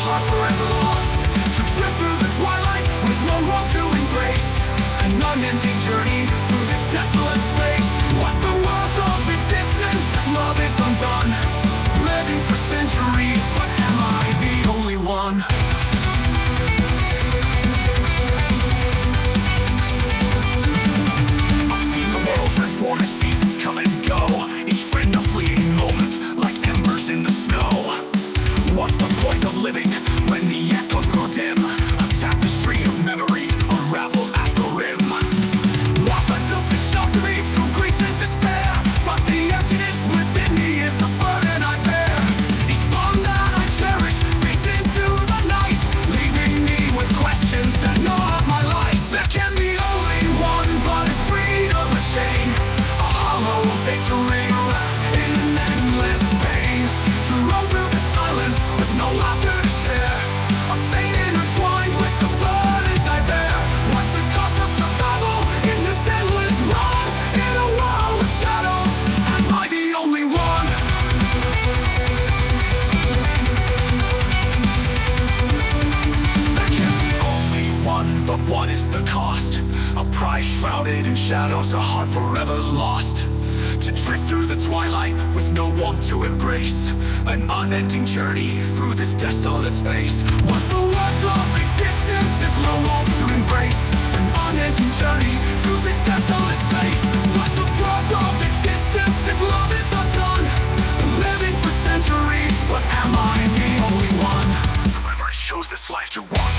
heart forever lost, to drift through the twilight with no rope to embrace. An unending journey through this desolate space. What's the worth of existence if love is undone? Living for centuries, but am I the only one? I've seen the world transform as seasons come and go, each friend a fleeting moment, like embers in the snow. What's the point of living when the echoes grow dim? A tapestry of memories unraveled at the rim. Walls I built to shelter me through grief and despair, but the emptiness within me is a burden I bear. Each bond that I cherish fades into the night, leaving me with questions that gnaw at my life. There can be only one, but is freedom a chain? A hollow victory wrapped in endless pain, to roam through the silence with no laughter to share. A fate intertwined with the burdens I bear. What's the cost of survival in this endless run? In a world of shadows, am I the only one? There can be only one, but what is the cost? A prize shrouded in shadows, a heart forever lost, to drift through the twilight with no warmth to embrace. An unending journey through this desolate space. What's the worth of existence if no warmth to embrace? An unending journey through this desolate space. What's the worth of existence if love is undone? I'm living for centuries, but am I the only one? Whoever chose this life to walk